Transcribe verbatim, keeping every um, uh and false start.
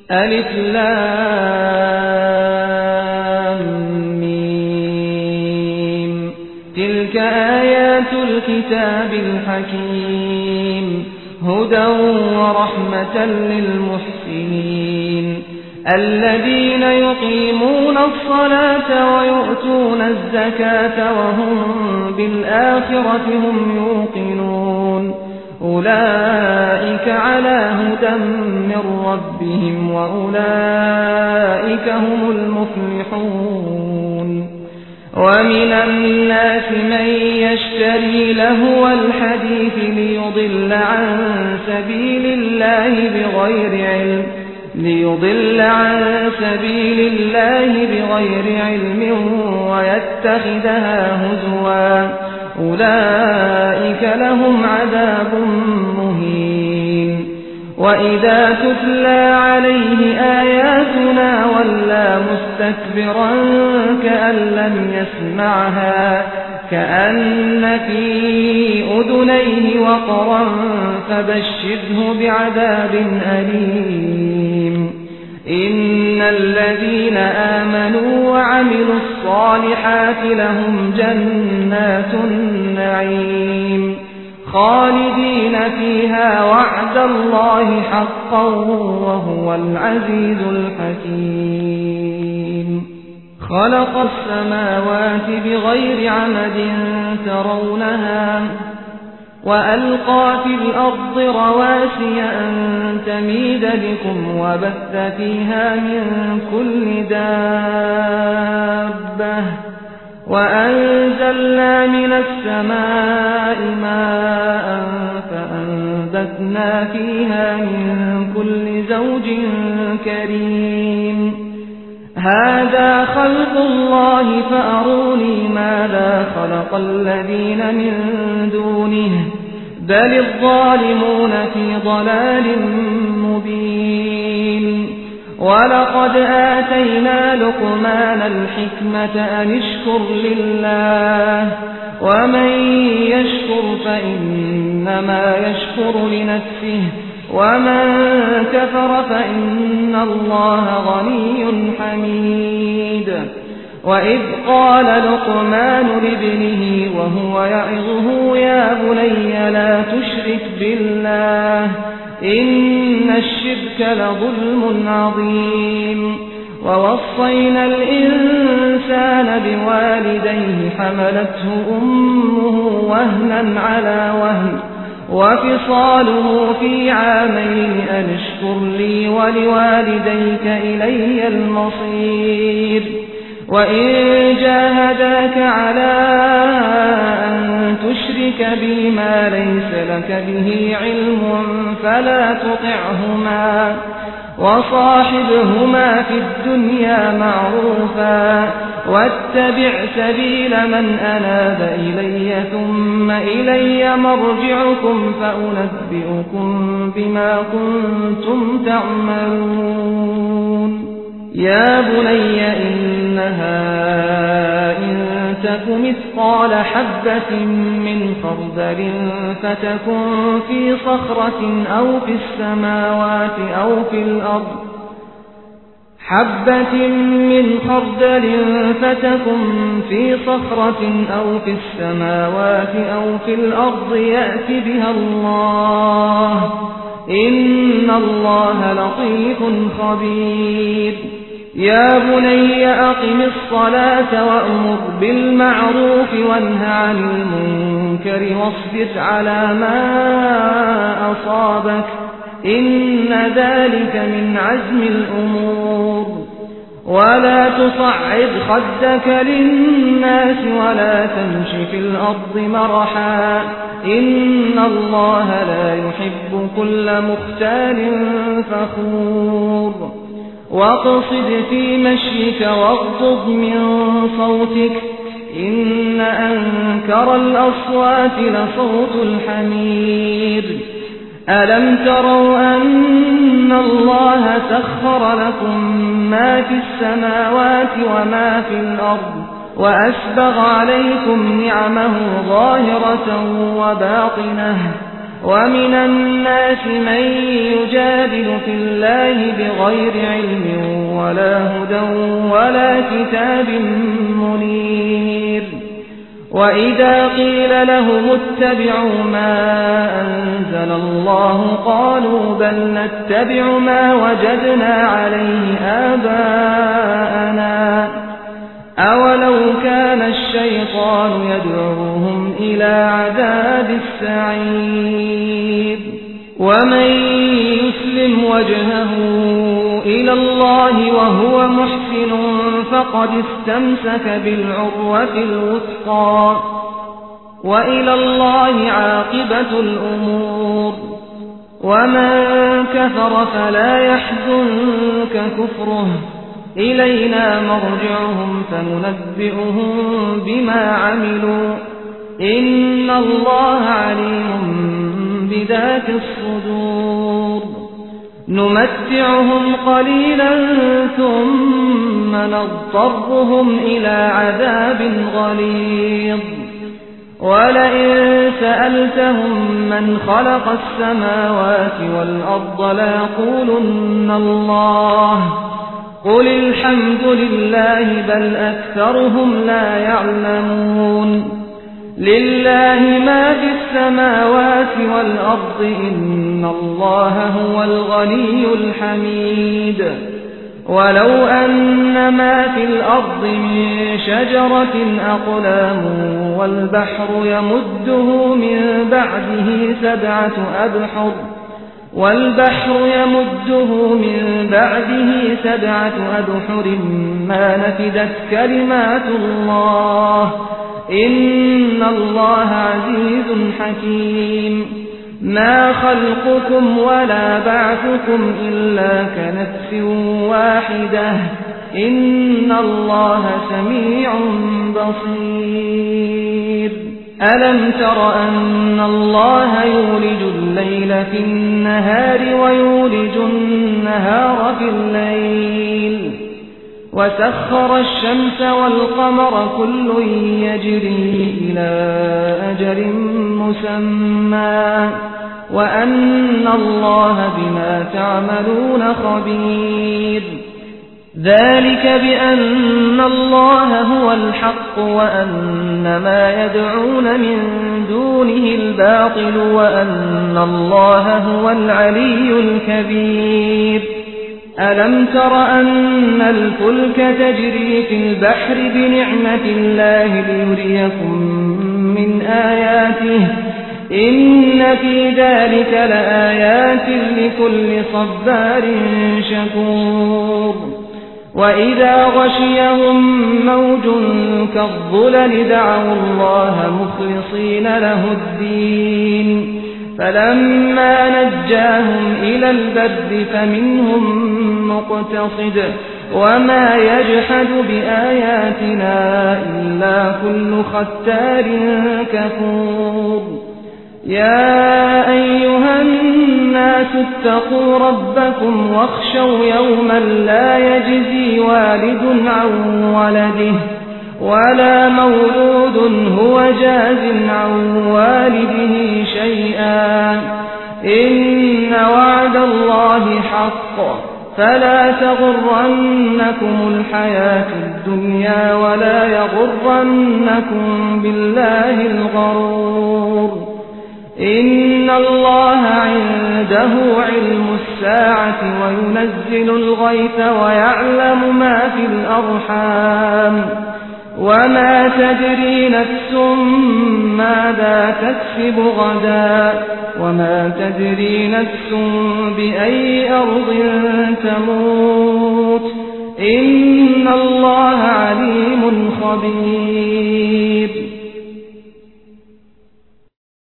ألف لام ميم تلك آيات الكتاب الحكيم هدى ورحمة للمحسنين الذين يقيمون الصلاة ويؤتون الزكاة وهم بالآخرة هم يوقنون أولئك على هدى من ربهم وأولئك هم المفلحون ومن الناس من يشتري لهو الحديث ليضل عن سبيل الله بغير علم ليضل عن سبيل الله بغير علم ويتخذها هزوا أولئك لهم عذاب مهين وإذا تتلى عليه آياتنا ولى مستكبرا كأن لم يسمعها كأن في أذنيه وقرا فبشره بعذاب أليم إن الذين آمنوا وعملوا الصالحات لهم جنات النعيم خالدين فيها وعد الله حقا وهو العزيز الحكيم خلق السماوات بغير عمد ترونها وألقى في الأرض رواسي أن تميد بكم وبث فيها من كل دابة وأنزلنا من السماء ماء فأنبتنا فيها من كل زوج كريم هذا خلق الله فأروني ماذا خلق الذين من دونه بل الظالمون في ضلال مبين ولقد آتينا لقمان الحكمة أن اشكر لله ومن يشكر فإنما يشكر لنفسه ومن كفر فإن الله غني حميد وإذ قال لقمان لابنه وهو يعظه يا بني لا تشرك بالله إن الشرك لظلم عظيم ووصينا الإنسان بوالديه حملته أمه وهنا على وهن وفصاله في عامين أن اشكر لي ولوالديك إلي المصير وإن جاهداك على أن تشرك بي ما ليس لك به علم فلا تطعهما وصاحبهما في الدنيا معروفا واتبع سبيل من أناب إلي ثم إلي مرجعكم فأنبئكم بما كنتم تعملون يا بني إنها إن تك مثقال حبة من خردل فتكن في صخرة أو في السماوات أو في الأرض حبة من خردل فتكن في صخرة أو في السماوات أو في الأرض يأت بها الله إن الله لطيف خبير يا بني أقم الصلاة وأمر بالمعروف وانه عن المنكر واصبر على ما أصابك إن ذلك من عزم الأمور ولا تصعد خدك للناس ولا تمش في الأرض مرحا إن الله لا يحب كل مختال فخور واقصد في مشيك واغضض من صوتك إن أنكر الأصوات لصوت الحمير ألم تروا أن الله سخر لكم ما في السماوات وما في الأرض وأسبغ عليكم نعمه ظاهرة وباطنة ومن الناس من يجادل في الله بغير علم ولا هدى ولا كتاب منير وإذا قيل لهم اتبعوا ما أنزل الله قالوا بل نتبع ما وجدنا عليه آباءنا أولو كان الشيطان يدعوهم إلى عذاب السعير ومن يسلم وجهه إلى الله وهو محسن فقد استمسك بالعروة الوثقى وإلى الله عاقبة الأمور ومن كفر فلا يحزنك كفره إلينا مرجعهم فننبئهم بما عملوا إن الله عليم بذات الصدور نمتعهم قليلا ثم نضطرهم إلى عذاب غليظ ولئن سألتهم من خلق السماوات والأرض ليقولن الله قل الحمد لله بل أكثرهم لا يعلمون لله ما في السماوات والأرض إن الله هو الغني الحميد ولو أن ما في الأرض من شجرة أقلام والبحر يمده من بعده سبعة أبحر والبحر يمده من بعده سبعة أبحر ما نفدت كلمات الله إن الله عزيز حكيم ما خلقكم ولا بعثكم إلا كنفس واحدة إن الله سميع بصير ألم تر أن الله يولج الليل في النهار ويولج النهار في الليل وسخر الشمس والقمر كل يجري إلى أجل مسمى وأن الله بما تعملون خبير ذلك بأن الله هو الحق وأن ما يدعون من دونه الباطل وأن الله هو العلي الكبير ألم تر أن الفلك تجري في البحر بنعمة الله ليريكم من آياته إن في ذلك لآيات لكل صبار شكور وإذا غشيهم موج كالظلل دعوا الله مخلصين له الدين فلما نجاهم إلى البر فمنهم مقتصد وما يجحد بآياتنا إلا كل ختار كفور يا أيها الناس اتقوا ربكم واخشوا يوما لا يجزي والد عن ولده ولا مولود هو جاز عن والده شيئا إن وعد الله حق فلا تغرنكم الحياة الدنيا ولا يغرنكم بالله الغرور إن الله عنده علم الساعة وينزل الغيث ويعلم ما في الأرحام وما تدري نفس ماذا تكسب غدا وما تدري نفس بأي أرض تموت إن الله